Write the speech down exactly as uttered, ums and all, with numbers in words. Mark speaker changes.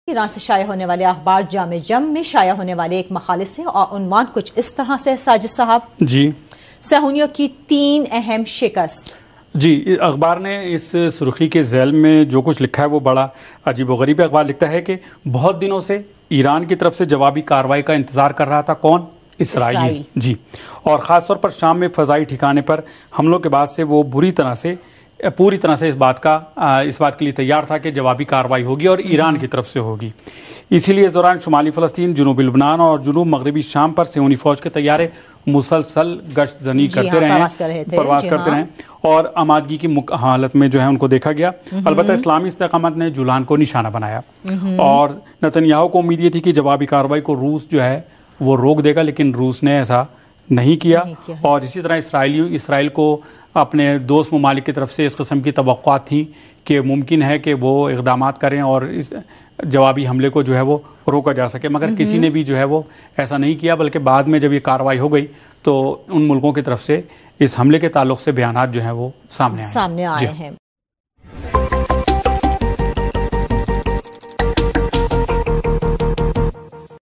Speaker 1: ایران سے شائع ہونے والے اخبار جامع جم میں شائع ہونے والے ایک مقالے سے اور عنوان کچھ اس طرح سے ساجد صاحب
Speaker 2: جی
Speaker 1: صہیونیوں کی تین اہم شکست.
Speaker 2: جی اخبار نے اس سرخی کے ذیل میں جو کچھ لکھا ہے وہ بڑا عجیب و غریب. اخبار لکھتا ہے کہ بہت دنوں سے ایران کی طرف سے جوابی کارروائی کا انتظار کر رہا تھا. کون؟ اسرائیل.
Speaker 1: اسرائیل
Speaker 2: جی اور خاص طور پر شام میں فضائی ٹھکانے پر حملوں کے بعد سے وہ بری طرح سے پوری طرح سے اس بات کا اس بات کے لیے تیار تھا کہ جوابی کارروائی ہوگی اور ایران کی طرف سے ہوگی. اسی لیے اس دوران شمالی فلسطین، جنوبی لبنان اور جنوب مغربی شام پر صہیونی فوج کے طیارے مسلسل گشت زنی کرتے رہے پرواز کرتے رہے اور آمادگی کی حالت میں جو ہے ان کو دیکھا گیا. البتہ اسلامی استحکامات نے جولان کو نشانہ بنایا اور نتنیاہو کو امید یہ تھی کہ جوابی کارروائی کو روس جو ہے وہ روک دے گا، لیکن روس نے ایسا نہیں کیا. اور اسی طرح اسرائیلی اسرائیل کو اپنے دوست ممالک کی طرف سے اس قسم کی توقعات تھیں کہ ممکن ہے کہ وہ اقدامات کریں اور اس جوابی حملے کو جو ہے وہ روکا جا سکے، مگر کسی نے بھی جو ہے وہ ایسا نہیں کیا. بلکہ بعد میں جب یہ کارروائی ہو گئی تو ان ملکوں کی طرف سے اس حملے کے تعلق سے بیانات جو ہیں وہ سامنے آئے
Speaker 1: سامنے آئے ہیں.